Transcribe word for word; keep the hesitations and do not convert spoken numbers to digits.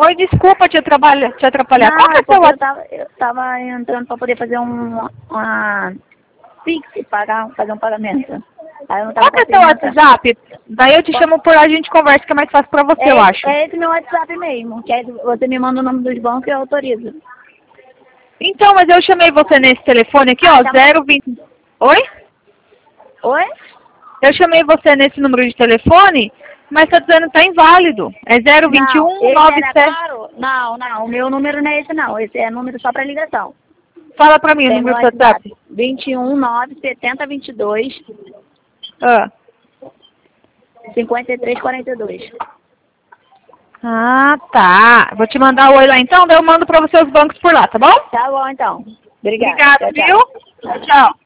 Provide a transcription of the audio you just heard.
Oi, desculpa te atrapalhar. Te atrapalhar. Não, Qual que é o seu porque eu WhatsApp? tava, eu tava entrando pra poder fazer um, uma Pix, pagar, fazer um pagamento. Aí eu não tava Qual que é o seu conseguindo entrar. WhatsApp? Daí eu te chamo por lá, a gente conversa, que é mais fácil pra você, É, eu acho. é esse meu WhatsApp mesmo, que aí você me manda o nome dos bancos e eu autorizo. Então, mas eu chamei você nesse telefone aqui, Ah, ó, tá. zero vinte... Oi? Oi? Eu chamei você nesse número de telefone, mas tá dizendo que tá inválido. É zero vinte e Não, um, esse nove era sete... claro? Não, não, o meu número não é esse não, esse é número só pra ligação. Fala pra mim o Tem meu número do seu WhatsApp, WhatsApp. vinte e um, nove, setenta, vinte e dois, Ah. cinquenta e três, quarenta e dois. Ah, tá. Vou te mandar o oi lá então, daí eu mando pra você os bancos por lá, tá bom? Tá bom, então. Obrigada. Obrigada, Tchau, viu? tchau. Tchau.